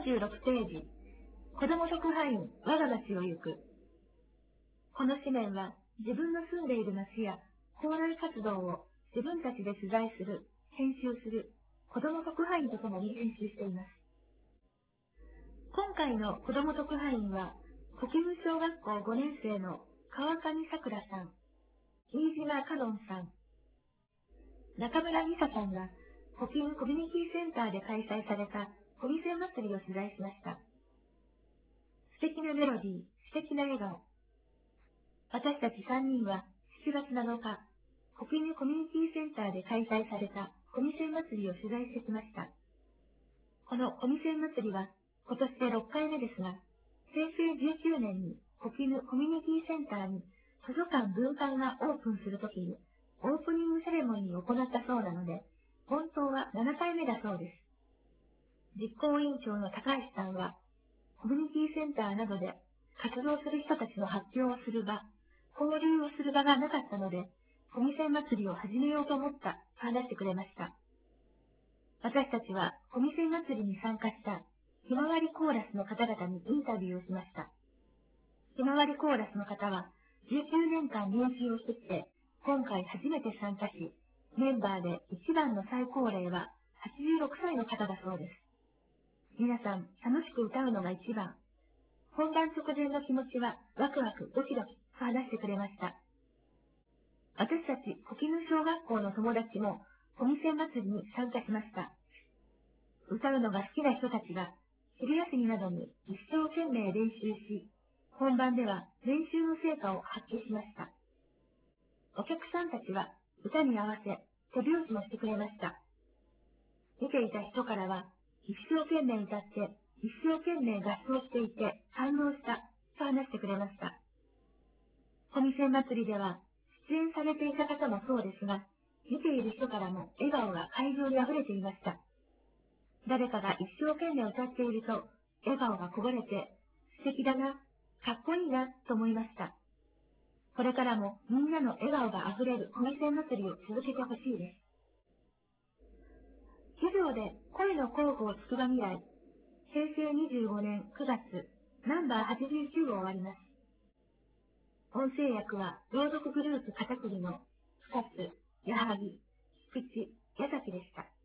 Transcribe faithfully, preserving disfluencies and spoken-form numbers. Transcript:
んじゅうろくページ、子ども特派員、我が町を行く。この紙面は、自分の住んでいる町や、校内活動を自分たちで取材する、編集する、子ども特派員とともに編集しています。今回の子ども特派員は、古今小学校ごねん生の川上さくらさん、飯島かのんさん、中村美沙さんが、古今コミュニティセンターで開催されたコミセン祭りを取材しました。素敵なメロディー、素敵な笑顔。私たちさんにんはしちがつなのか、古今コミュニティセンターで開催されたコミセン祭りを取材してきました。このコミセン祭りは今年でろっかいめですが、へいせいじゅうきゅうねんに古今コミュニティセンターに図書館分館がオープンするときにオープニングセレモニーを行ったそうなので、本当はななかいめだそうです。実行委員長の高橋さんは、コミュニティセンターなどで活動する人たちの発表をする場、交流をする場がなかったので、コミセン祭りを始めようと思ったと話してくれました。私たちはコミセン祭りに参加したひまわりコーラスの方々にインタビューをしました。ひまわりコーラスの方はじゅうきゅうねんかん練習をしてきて、今回初めて参加し、メンバーで一番の最高齢ははちじゅうろくさいの方だそうです。皆さん楽しく歌うのが一番。本番直前の気持ちはワクワクドキドキと話してくれました。私たち古今小学校の友達もコミセン祭りに参加しました。歌うのが好きな人たちが昼休みなどに一生懸命練習し、本番では練習の成果を発揮しました。お客さんたちは歌に合わせ手拍子もしてくれました。見ていた人からは、一生懸命歌って、一生懸命合奏していて感動したと話してくれました。コミセン祭りでは出演されていた方もそうですが、見ている人からも笑顔が会場に溢れていました。誰かが一生懸命歌っていると、笑顔がこぼれて、素敵だな、かっこいいなと思いました。これからもみんなの笑顔があふれるコミセン祭りを続けてほしいです。授業で声の候補をつくば未来、へいせいにじゅうごねんくがつ、ナンバーはちじゅうきゅうを終わります。音声訳は朗読グループ片栗の深津、矢作、菊池、矢崎でした。